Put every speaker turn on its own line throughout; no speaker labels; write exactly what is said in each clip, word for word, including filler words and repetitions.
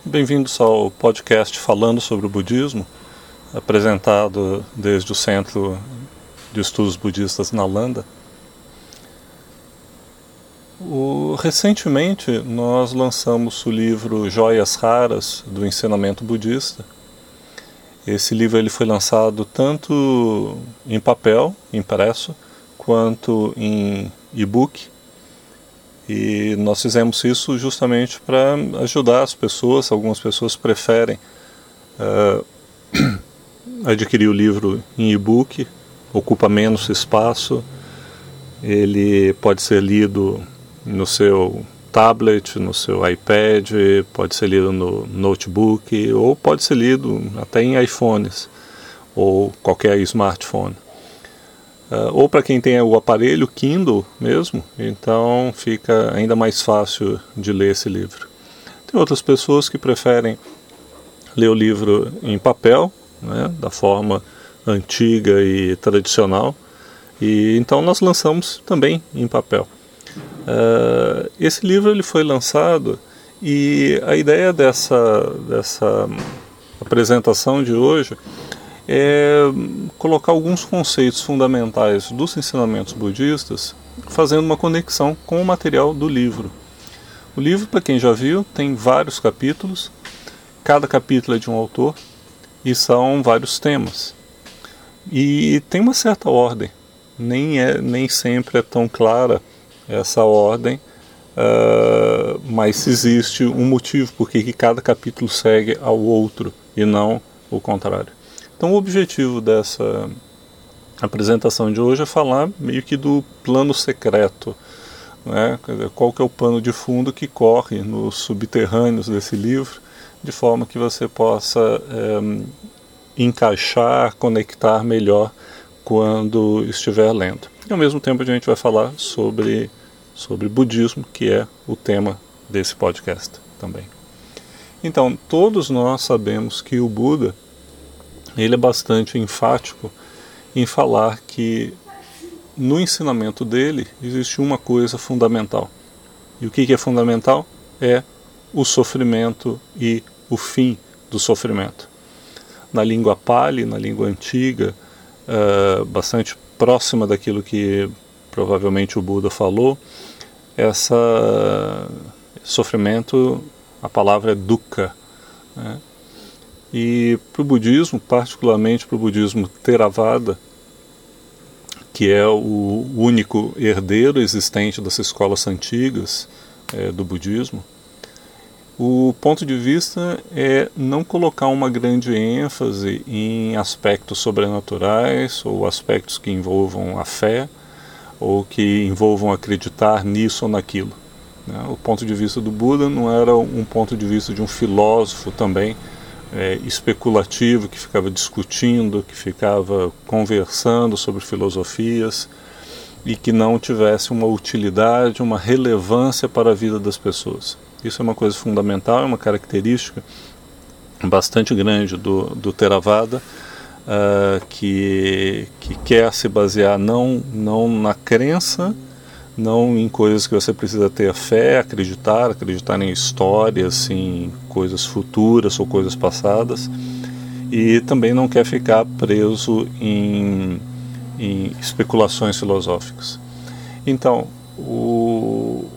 Bem-vindos ao podcast Falando sobre o Budismo, apresentado desde o Centro de Estudos Budistas Nalanda. O, recentemente nós lançamos o livro Joias Raras do Ensinamento Budista. Esse livro ele foi lançado tanto em papel, impresso, quanto em e-book. E nós fizemos isso justamente para ajudar as pessoas. Algumas pessoas preferem uh, adquirir o livro em e-book, ocupa menos espaço, ele pode ser lido no seu tablet, no seu iPad, pode ser lido no notebook, ou pode ser lido até em iPhones, ou qualquer smartphone. Uh, ou para quem tem o aparelho Kindle mesmo, então fica ainda mais fácil de ler esse livro. Tem outras pessoas que preferem ler o livro em papel, né, da forma antiga e tradicional, e então nós lançamos também em papel. Uh, esse livro ele foi lançado e a ideia dessa, dessa apresentação de hoje é colocar alguns conceitos fundamentais dos ensinamentos budistas, fazendo uma conexão com o material do livro. O livro, para quem já viu, tem vários capítulos, cada capítulo é de um autor, e são vários temas. E tem uma certa ordem, nem, é, nem sempre é tão clara essa ordem, uh, mas existe um motivo por que cada capítulo segue ao outro, e não o contrário. Então o objetivo dessa apresentação de hoje é falar meio que do plano secreto, né? Quer dizer, qual que é o pano de fundo que corre nos subterrâneos desse livro, de forma que você possa é, encaixar, conectar melhor quando estiver lendo. E ao mesmo tempo a gente vai falar sobre, sobre budismo, que é o tema desse podcast também. Então, todos nós sabemos que o Buda ele é bastante enfático em falar que no ensinamento dele existe uma coisa fundamental. E o que é fundamental? É o sofrimento e o fim do sofrimento. Na língua Pali, na língua antiga, uh, bastante próxima daquilo que provavelmente o Buda falou, esse sofrimento, a palavra é dukkha, né? E para o budismo, particularmente para o budismo Theravada, que é o único herdeiro existente das escolas antigas é, do budismo, o ponto de vista é não colocar uma grande ênfase em aspectos sobrenaturais ou aspectos que envolvam a fé ou que envolvam acreditar nisso ou naquilo, né? O ponto de vista do Buda não era um ponto de vista de um filósofo também, É, especulativo, que ficava discutindo, que ficava conversando sobre filosofias e que não tivesse uma utilidade, uma relevância para a vida das pessoas. Isso é uma coisa fundamental, é uma característica bastante grande do, do Theravada, uh, que, que quer se basear não, não na crença, não em coisas que você precisa ter fé, acreditar, acreditar em histórias, em coisas futuras ou coisas passadas, e também não quer ficar preso em, em especulações filosóficas. Então, o,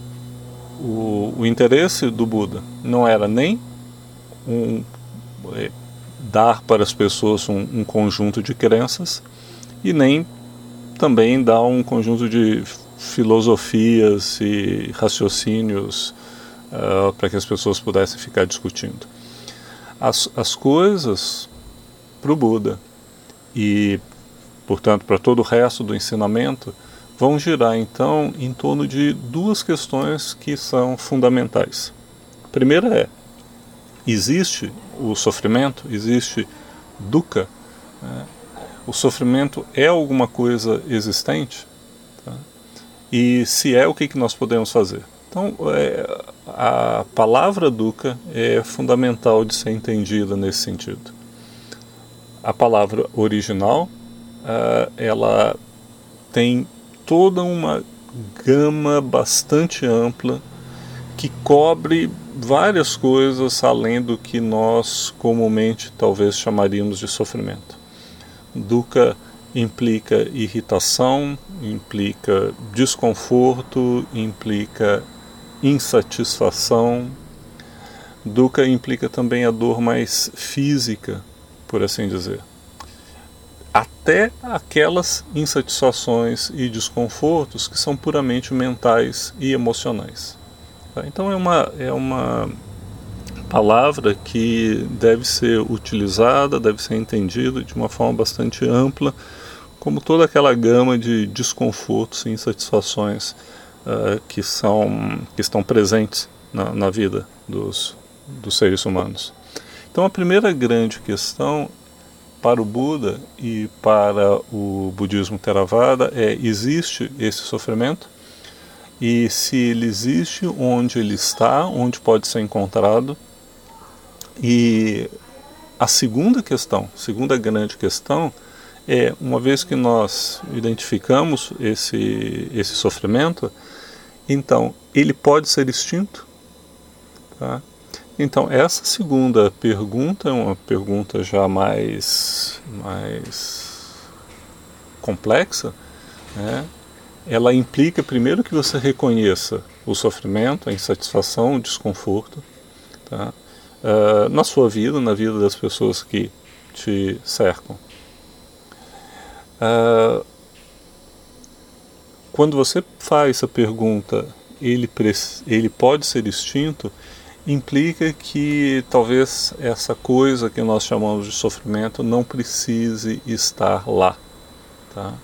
o, o interesse do Buda não era nem um, é, dar para as pessoas um, um conjunto de crenças, e nem também dar um conjunto de filosofias e raciocínios uh, para que as pessoas pudessem ficar discutindo. As, as coisas para o Buda e, portanto, para todo o resto do ensinamento vão girar, então, em torno de duas questões que são fundamentais. A primeira é, existe o sofrimento, existe dukkha, né? O sofrimento é alguma coisa existente? Tá? E se é, o que, que nós podemos fazer? Então, é, a palavra dukkha é fundamental de ser entendida nesse sentido. A palavra original, uh, ela tem toda uma gama bastante ampla que cobre várias coisas além do que nós comumente talvez chamaríamos de sofrimento. Dukkha implica irritação, implica desconforto, implica insatisfação. Dukkha implica também a dor mais física, por assim dizer. Até aquelas insatisfações e desconfortos que são puramente mentais e emocionais. Então é uma, é uma palavra que deve ser utilizada, deve ser entendida de uma forma bastante ampla, como toda aquela gama de desconfortos e insatisfações uh, que, são, que estão presentes na, na vida dos, dos seres humanos. Então a primeira grande questão para o Buda e para o budismo Theravada é: existe esse sofrimento? E se ele existe, onde ele está, onde pode ser encontrado? E a segunda questão, segunda grande questão é, uma vez que nós identificamos esse, esse sofrimento, então ele pode ser extinto? Tá? Então, essa segunda pergunta é uma pergunta já mais, mais complexa, né? Ela implica primeiro que você reconheça o sofrimento, a insatisfação, o desconforto, tá? uh, na sua vida, na vida das pessoas que te cercam. Uh, quando você faz essa pergunta, ele, ele pode ser extinto, implica que talvez essa coisa que nós chamamos de sofrimento não precise estar lá, tá?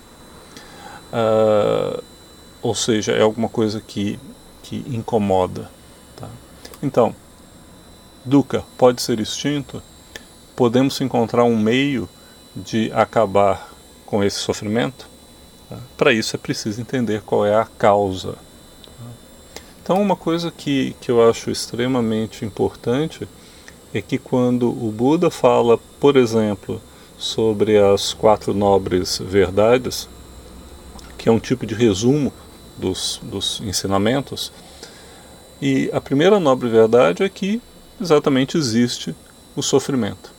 Uh, ou seja, é alguma coisa que, que incomoda, tá? Então, Dukkha pode ser extinto? Podemos encontrar um meio de acabar com esse sofrimento? Tá? Para isso é preciso entender qual é a causa. Então, uma coisa que, que eu acho extremamente importante é que quando o Buda fala, por exemplo, sobre as quatro nobres verdades, que é um tipo de resumo dos, dos ensinamentos, e a primeira nobre verdade é que exatamente existe o sofrimento.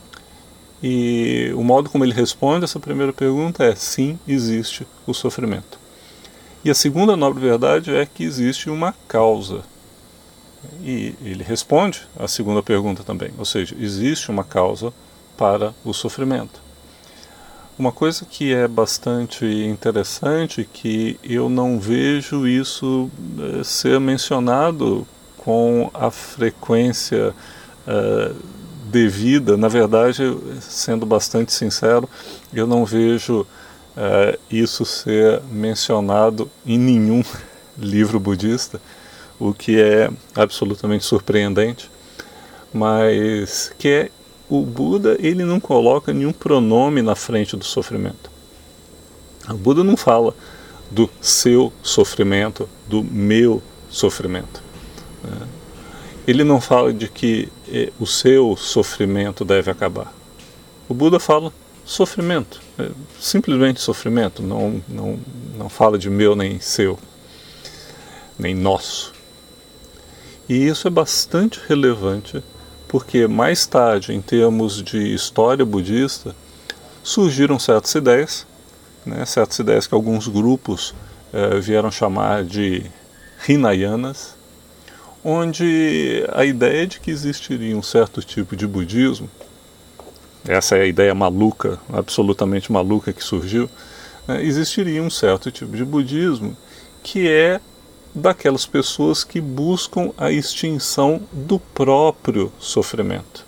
E o modo como ele responde essa primeira pergunta é: sim, existe o sofrimento. E a segunda nobre verdade é que existe uma causa. E ele responde a segunda pergunta também, ou seja, existe uma causa para o sofrimento. Uma coisa que é bastante interessante, que eu não vejo isso eh, ser mencionado com a frequência eh, devida. Na verdade, sendo bastante sincero, eu não vejo Uh, isso ser mencionado em nenhum livro budista, o que é absolutamente surpreendente, mas que é o Buda, ele não coloca nenhum pronome na frente do sofrimento. O Buda não fala do seu sofrimento, do meu sofrimento, né? Ele não fala de que eh, o seu sofrimento deve acabar. O Buda fala sofrimento, simplesmente sofrimento, não, não, não fala de meu nem seu, nem nosso. E isso é bastante relevante, porque mais tarde, em termos de história budista, surgiram certas ideias, né, certas ideias que alguns grupos eh, vieram chamar de Hinayanas, onde a ideia de que existiria um certo tipo de budismo, essa é a ideia maluca, absolutamente maluca que surgiu, né, existiria um certo tipo de budismo que é daquelas pessoas que buscam a extinção do próprio sofrimento.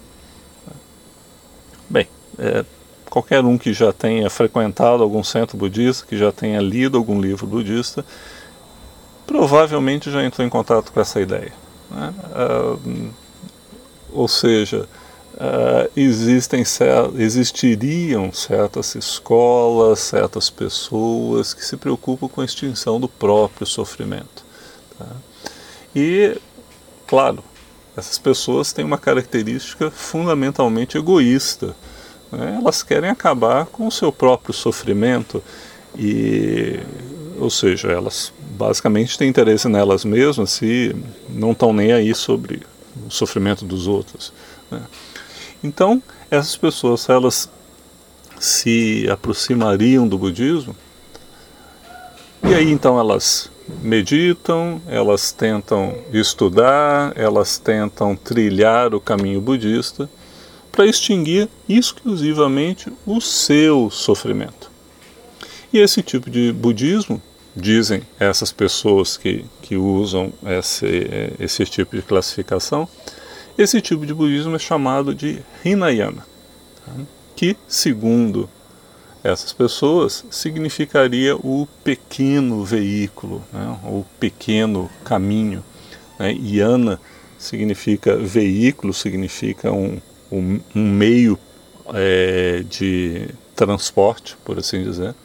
Bem, é, qualquer um que já tenha frequentado algum centro budista, que já tenha lido algum livro budista, provavelmente já entrou em contato com essa ideia, né? Ah, ou seja, Uh, existem, existiriam certas escolas, certas pessoas que se preocupam com a extinção do próprio sofrimento, tá? E, claro, essas pessoas têm uma característica fundamentalmente egoísta, né? Elas querem acabar com o seu próprio sofrimento e ou seja, elas basicamente têm interesse nelas mesmas e não estão nem aí sobre o sofrimento dos outros, né? Então, essas pessoas, elas se aproximariam do budismo, e aí então elas meditam, elas tentam estudar, elas tentam trilhar o caminho budista para extinguir exclusivamente o seu sofrimento. E esse tipo de budismo, dizem essas pessoas que, que usam esse, esse tipo de classificação, esse tipo de budismo é chamado de Hinayana, que, segundo essas pessoas, significaria o pequeno veículo, né, o pequeno caminho, né? Yana significa veículo, significa um, um, um meio é, de transporte, por assim dizer.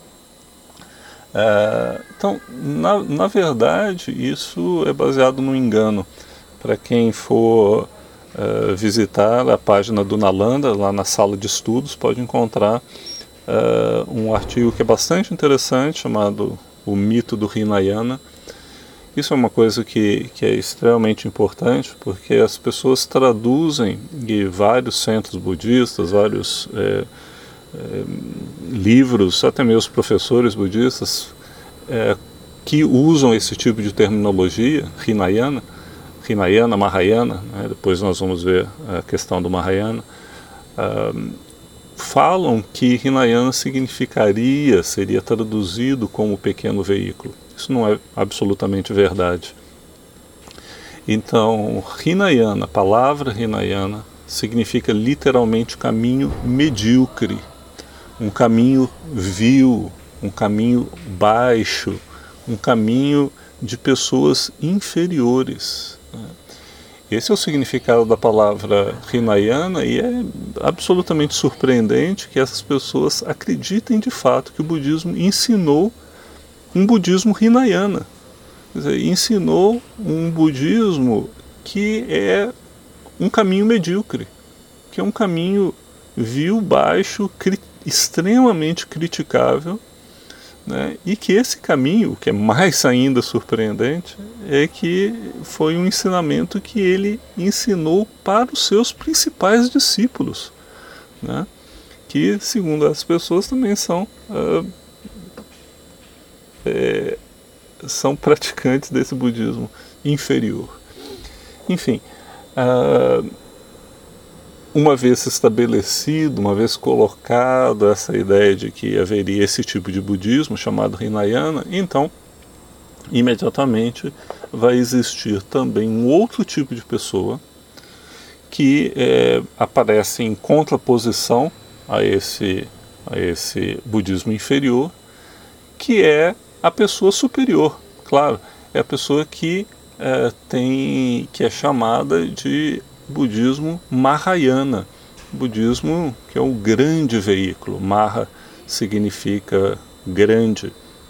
É, então, na, na verdade, isso é baseado no engano. Para quem for uh, visitar a página do Nalanda, lá na sala de estudos, pode encontrar uh, um artigo que é bastante interessante, chamado O Mito do Hinayana. Isso é uma coisa que, que é extremamente importante, porque as pessoas traduzem de vários centros budistas, vários é, é, livros, até mesmo professores budistas, é, que usam esse tipo de terminologia, Hinayana, Hinayana, Mahayana, né? Depois nós vamos ver a questão do Mahayana, uh, falam que Hinayana significaria, seria traduzido como pequeno veículo. Isso não é absolutamente verdade. Então, Hinayana, a palavra Hinayana, significa literalmente caminho medíocre, um caminho vil, um caminho baixo, um caminho de pessoas inferiores. Esse é o significado da palavra Hinayana, e é absolutamente surpreendente que essas pessoas acreditem de fato que o budismo ensinou um budismo Hinayana. Quer dizer, ensinou um budismo que é um caminho medíocre, que é um caminho vil, baixo, cri- extremamente criticável, né? E que esse caminho, o que é mais ainda surpreendente, é que foi um ensinamento que ele ensinou para os seus principais discípulos, né? Que, segundo as pessoas, também são, uh, é, são praticantes desse budismo inferior. Enfim, uh, uma vez estabelecido, uma vez colocada essa ideia de que haveria esse tipo de budismo chamado Hinayana, então imediatamente vai existir também um outro tipo de pessoa que é, aparece em contraposição a esse, a esse budismo inferior, que é a pessoa superior. Claro, é a pessoa que é, tem, que é chamada de budismo Mahayana, budismo que é um grande veículo. Maha significa grande.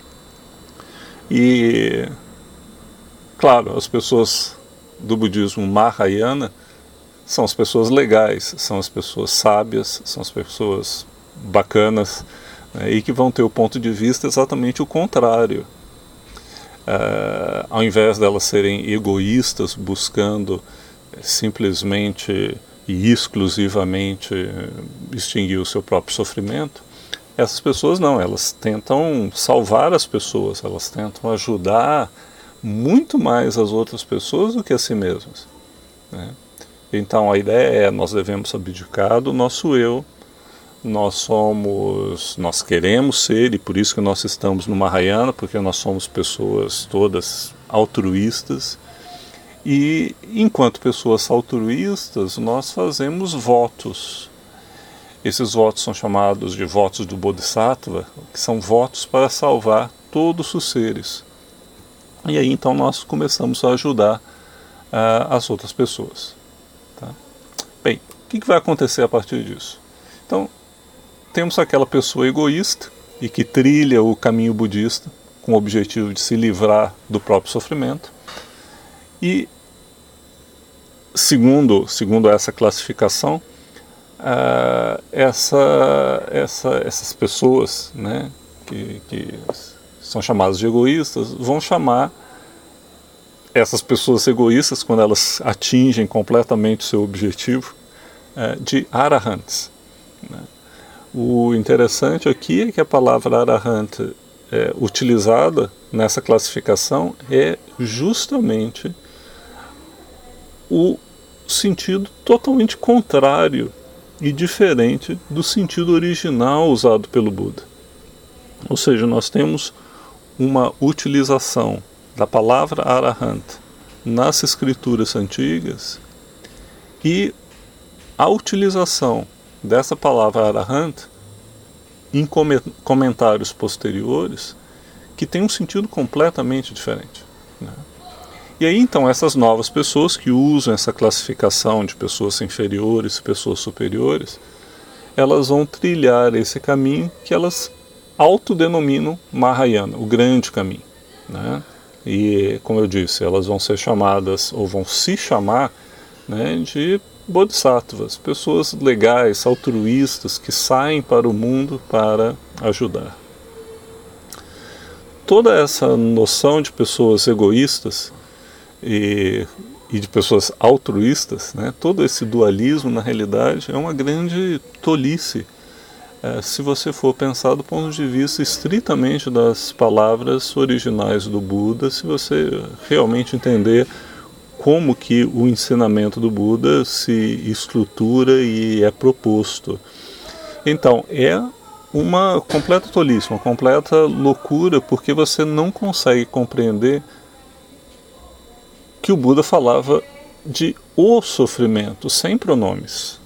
E, claro, as pessoas do budismo Mahayana são as pessoas legais, são as pessoas sábias, são as pessoas bacanas, né, e que vão ter o ponto de vista exatamente o contrário. Uh, ao invés delas serem egoístas, buscando simplesmente e exclusivamente extinguir o seu próprio sofrimento, essas pessoas não, elas tentam salvar as pessoas, elas tentam ajudar muito mais as outras pessoas do que a si mesmas, né? Então a ideia é, nós devemos abdicar do nosso eu, nós somos, nós queremos ser, e por isso que nós estamos no Mahayana, porque nós somos pessoas todas altruístas. E enquanto pessoas altruístas, nós fazemos votos. Esses votos são chamados de votos do Bodhisattva, que são votos para salvar todos os seres. E aí então nós começamos a ajudar uh, as outras pessoas. Tá? Bem, o que, que vai acontecer a partir disso? Então, temos aquela pessoa egoísta e que trilha o caminho budista com o objetivo de se livrar do próprio sofrimento. E segundo, segundo essa classificação, uh, essa, essa, essas pessoas, né, que, que são chamados de egoístas, vão chamar essas pessoas egoístas, quando elas atingem completamente o seu objetivo, é, de arahants. Né? O interessante aqui é que a palavra arahant é, utilizada nessa classificação é justamente o sentido totalmente contrário e diferente do sentido original usado pelo Buda. Ou seja, nós temos uma utilização da palavra arahant nas escrituras antigas e a utilização dessa palavra arahant em comentários posteriores que tem um sentido completamente diferente. Né? E aí então essas novas pessoas que usam essa classificação de pessoas inferiores e pessoas superiores, elas vão trilhar esse caminho que elas autodenominam Mahayana, o grande caminho. Né? E, como eu disse, elas vão ser chamadas, ou vão se chamar, né, de bodhisattvas, pessoas legais, altruístas, que saem para o mundo para ajudar. Toda essa noção de pessoas egoístas e, e de pessoas altruístas, né, todo esse dualismo, na realidade, é uma grande tolice, é, se você for pensar do ponto de vista estritamente das palavras originais do Buda, se você realmente entender como que o ensinamento do Buda se estrutura e é proposto. Então, é uma completa tolice, uma completa loucura, porque você não consegue compreender que o Buda falava de o sofrimento, sem pronomes.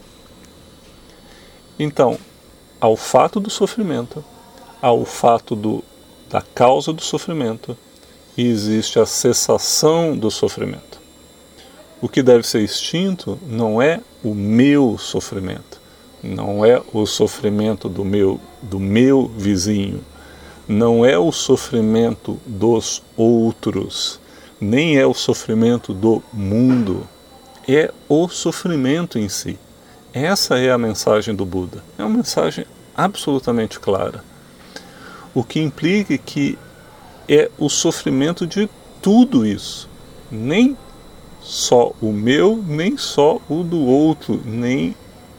Então, ao fato do sofrimento, ao fato do, da causa do sofrimento, existe a cessação do sofrimento. O que deve ser extinto não é o meu sofrimento, não é o sofrimento do meu, do meu vizinho, não é o sofrimento dos outros, nem é o sofrimento do mundo, é o sofrimento em si. Essa é a mensagem do Buda. É uma mensagem absolutamente clara. O que implica que é o sofrimento de tudo isso. Nem só o meu, nem só o do outro, nem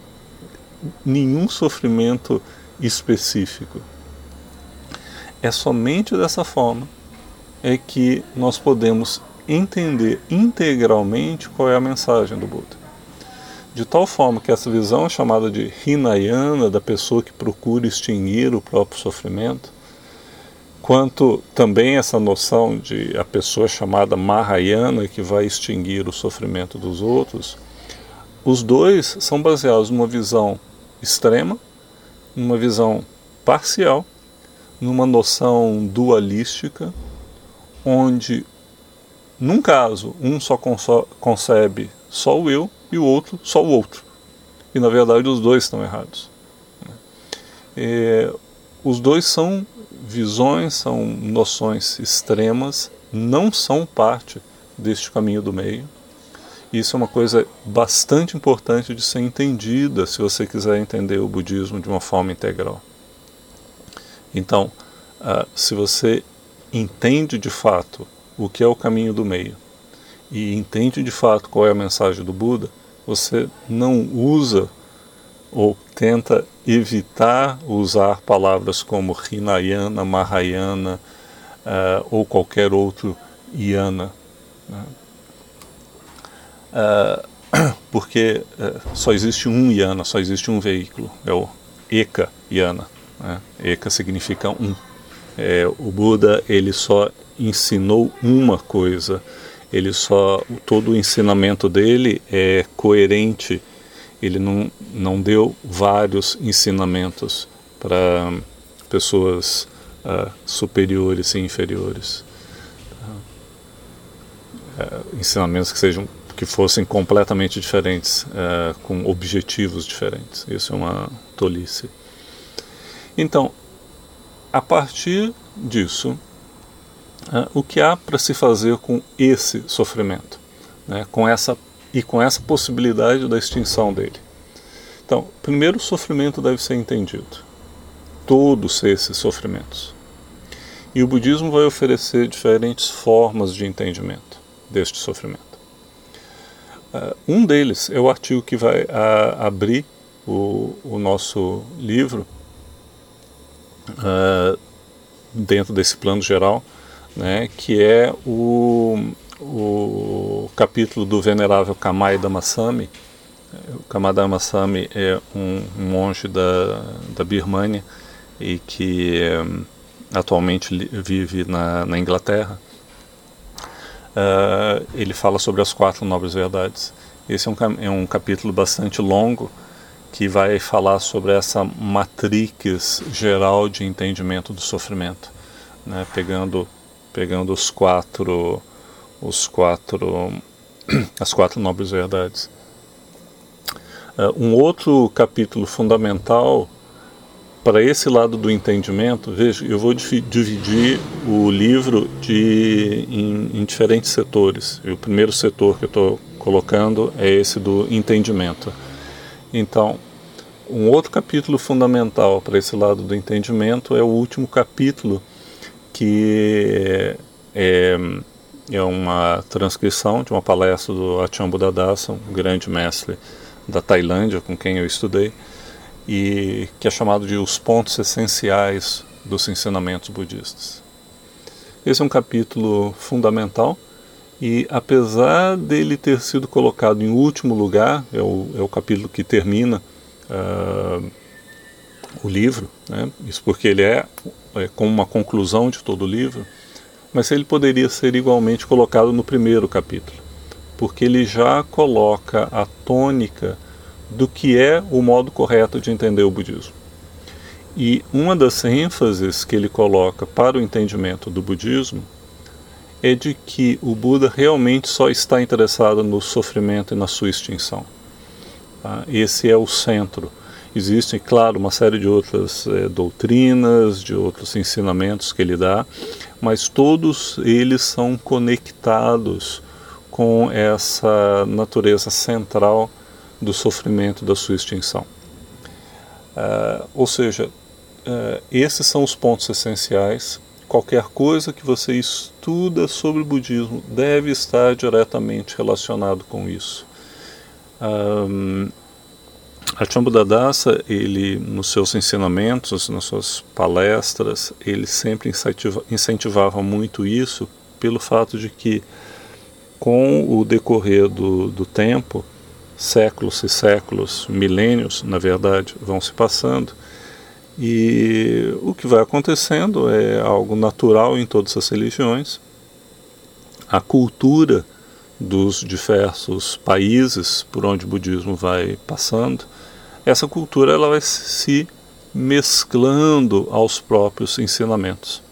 nenhum sofrimento específico. É somente dessa forma é que nós podemos entender integralmente qual é a mensagem do Buda. De tal forma que essa visão é chamada de Hinayana, da pessoa que procura extinguir o próprio sofrimento, quanto também essa noção de a pessoa chamada Mahayana, que vai extinguir o sofrimento dos outros, os dois são baseados numa visão extrema, numa visão parcial, numa noção dualística, onde, num caso, um só concebe só o eu, e o outro só o outro. E na verdade os dois estão errados. É, os dois são visões, são noções extremas, não são parte deste caminho do meio. Isso é uma coisa bastante importante de ser entendida se você quiser entender o budismo de uma forma integral. Então, uh, se você entende de fato o que é o caminho do meio e entende de fato qual é a mensagem do Buda, você não usa ou tenta evitar usar palavras como Hinayana, Mahayana uh, ou qualquer outro Yana. Né? Uh, porque uh, só existe um Yana, só existe um veículo, é o Eka Yana. Né? Eka significa um. É, o Buda ele só ensinou uma coisa. Ele só, todo o ensinamento dele é coerente, ele não, não deu vários ensinamentos para pessoas uh, superiores e inferiores. Uh, ensinamentos que, sejam, que fossem completamente diferentes, uh, com objetivos diferentes. Isso é uma tolice. Então, a partir disso, Uh, o que há para se fazer com esse sofrimento, né, com essa, e com essa possibilidade da extinção dele? Então, primeiro o sofrimento deve ser entendido. Todos esses sofrimentos. E o budismo vai oferecer diferentes formas de entendimento deste sofrimento. Uh, um deles é o artigo que vai a, abrir o, o nosso livro, uh, dentro desse plano geral, né, que é o, o capítulo do venerável Kamai Dhammasami. O Kamai Dhammasami é um, um monge da, da Birmânia e que um, atualmente vive na, na Inglaterra. Uh, ele fala sobre as quatro nobres verdades. Esse é um, é um capítulo bastante longo que vai falar sobre essa matrix geral de entendimento do sofrimento, né, pegando, pegando os quatro, os quatro, as quatro nobres verdades. Uh, um outro capítulo fundamental para esse lado do entendimento, veja, eu vou dividir o livro de, em, em diferentes setores. E o primeiro setor que eu estou colocando é esse do entendimento. Então, um outro capítulo fundamental para esse lado do entendimento é o último capítulo, que é, é uma transcrição de uma palestra do Ajahn Buddhadasa, um grande mestre da Tailândia, com quem eu estudei, e que é chamado de Os Pontos Essenciais dos Ensinamentos Budistas. Esse é um capítulo fundamental e, apesar dele ter sido colocado em último lugar, é o, é o capítulo que termina uh, o livro, né? Isso porque ele é, é como uma conclusão de todo o livro, mas ele poderia ser igualmente colocado no primeiro capítulo, porque ele já coloca a tônica do que é o modo correto de entender o budismo. E uma das ênfases que ele coloca para o entendimento do budismo é de que o Buda realmente só está interessado no sofrimento e na sua extinção. Tá? Esse é o centro. Existem, claro, uma série de outras é, doutrinas, de outros ensinamentos que ele dá, mas todos eles são conectados com essa natureza central do sofrimento, da sua extinção. Uh, ou seja, uh, esses são os pontos essenciais. Qualquer coisa que você estuda sobre o budismo deve estar diretamente relacionado com isso. Um, Ajahn Buddhadasa, ele, nos seus ensinamentos, nas suas palestras, ele sempre incentiva, incentivava muito isso, pelo fato de que, com o decorrer do, do tempo, séculos e séculos, milênios, na verdade, vão se passando, e o que vai acontecendo é algo natural em todas as religiões. A cultura dos diversos países por onde o budismo vai passando, essa cultura ela vai se mesclando aos próprios ensinamentos.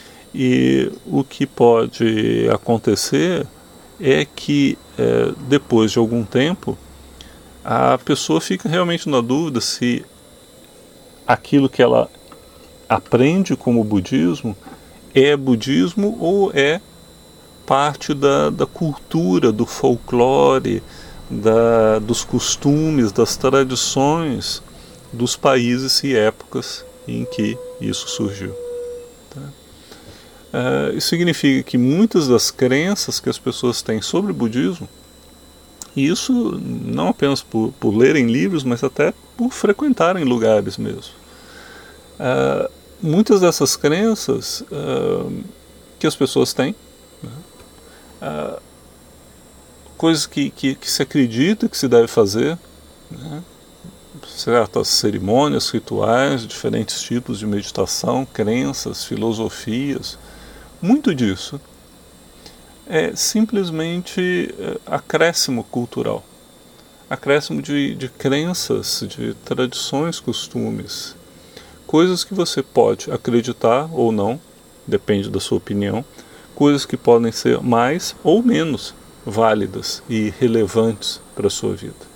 E o que pode acontecer é que, é, depois de algum tempo, a pessoa fica realmente na dúvida se aquilo que ela aprende como budismo é budismo ou é parte da, da cultura, do folclore, da, dos costumes, das tradições dos países e épocas em que isso surgiu. Tá? Uh, isso significa que muitas das crenças que as pessoas têm sobre o budismo, e isso não apenas por, por lerem livros, mas até por frequentarem lugares mesmo. Uh, muitas dessas crenças uh, que as pessoas têm, né, uh, coisas que, que, que se acredita que se deve fazer, né, certas cerimônias, rituais, diferentes tipos de meditação, crenças, filosofias, muito disso é simplesmente acréscimo cultural, acréscimo de, de crenças, de tradições, costumes, coisas que você pode acreditar ou não, depende da sua opinião, coisas que podem ser mais ou menos válidas e relevantes para a sua vida.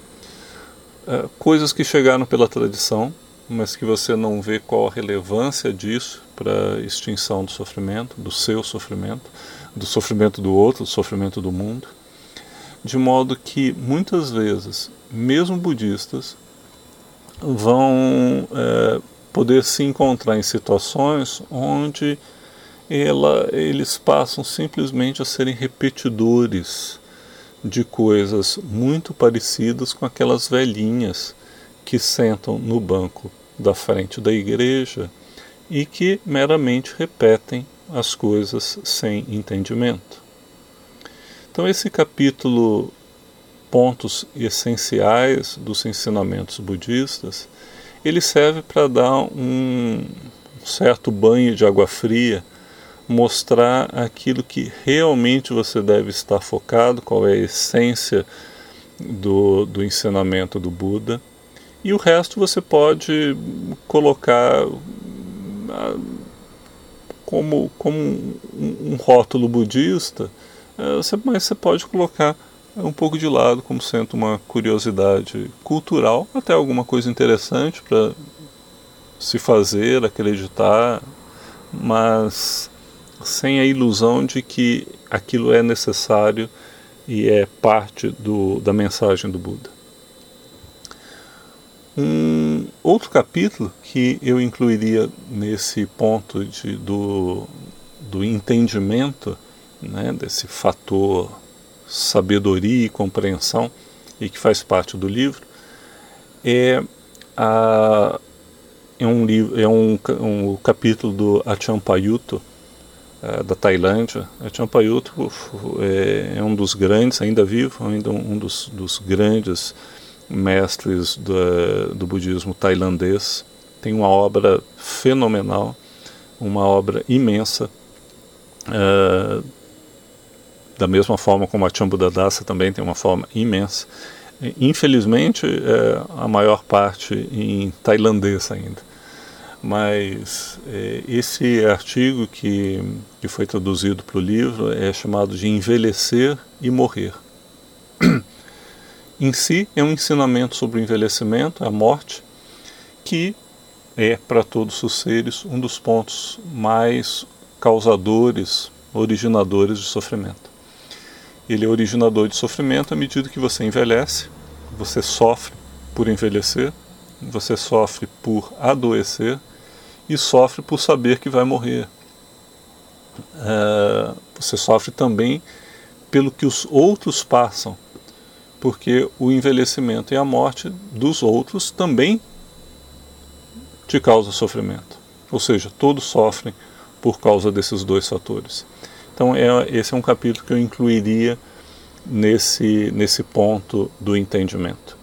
Uh, coisas que chegaram pela tradição, mas que você não vê qual a relevância disso para a extinção do sofrimento, do seu sofrimento, do sofrimento do outro, do sofrimento do mundo, de modo que muitas vezes, mesmo budistas, vão é, poder se encontrar em situações onde ela, eles passam simplesmente a serem repetidores de coisas muito parecidas com aquelas velhinhas que sentam no banco da frente da igreja e que meramente repetem as coisas sem entendimento. Então esse capítulo, pontos essenciais dos ensinamentos budistas, ele serve para dar um certo banho de água fria, mostrar aquilo que realmente você deve estar focado, qual é a essência do, do ensinamento do Buda, e o resto você pode colocar como, como um, um rótulo budista, mas você pode colocar um pouco de lado como sendo uma curiosidade cultural, até alguma coisa interessante para se fazer, acreditar, mas sem a ilusão de que aquilo é necessário e é parte do, da mensagem do Buda. Um outro capítulo que eu incluiria nesse ponto de, do, do entendimento, né, desse fator sabedoria e compreensão, e que faz parte do livro, é, a, é, um, é um, um capítulo do Achampayuto, é, da Tailândia. Achampayuto é, é um dos grandes, ainda vivo, ainda um dos, dos grandes mestres do, do budismo tailandês. Tem uma obra fenomenal, uma obra imensa, é, da mesma forma como a Chambuddhadasa também tem uma forma imensa. Infelizmente, é, a maior parte em tailandês ainda. Mas é, esse artigo que, que foi traduzido para o livro é chamado de Envelhecer e Morrer. Em si, é um ensinamento sobre o envelhecimento, a morte, que é, para todos os seres, um dos pontos mais causadores, originadores de sofrimento. Ele é originador de sofrimento à medida que você envelhece, você sofre por envelhecer, você sofre por adoecer e sofre por saber que vai morrer. É, você sofre também pelo que os outros passam, porque o envelhecimento e a morte dos outros também te causa sofrimento. Ou seja, todos sofrem por causa desses dois fatores. Então é, esse é um capítulo que eu incluiria nesse, nesse ponto do entendimento.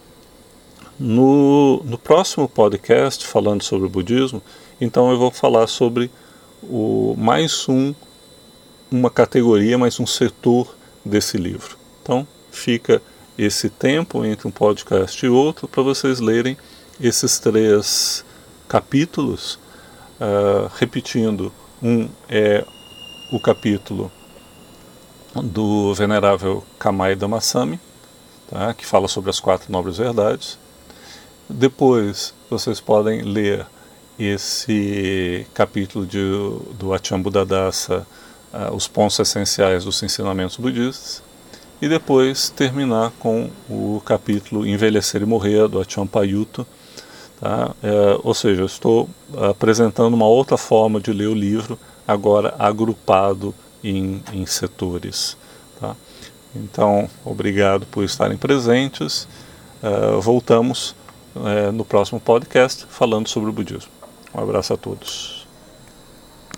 No, no próximo podcast, falando sobre o budismo, então eu vou falar sobre o, mais um, uma categoria, mais um setor desse livro. Então fica esse tempo entre um podcast e outro para vocês lerem esses três capítulos, uh, repetindo, um é o capítulo do venerável Kamai Dhammasami, tá, que fala sobre as quatro nobres verdades. Depois vocês podem ler esse capítulo de, do Achambuddhadasa, uh, os pontos essenciais dos ensinamentos budistas, e depois terminar com o capítulo Envelhecer e Morrer, do Achampayuto. Tá? É, ou seja, eu estou apresentando uma outra forma de ler o livro, agora agrupado em, em setores. Tá? Então, obrigado por estarem presentes. Uh, voltamos uh, no próximo podcast falando sobre o budismo. Um abraço a todos.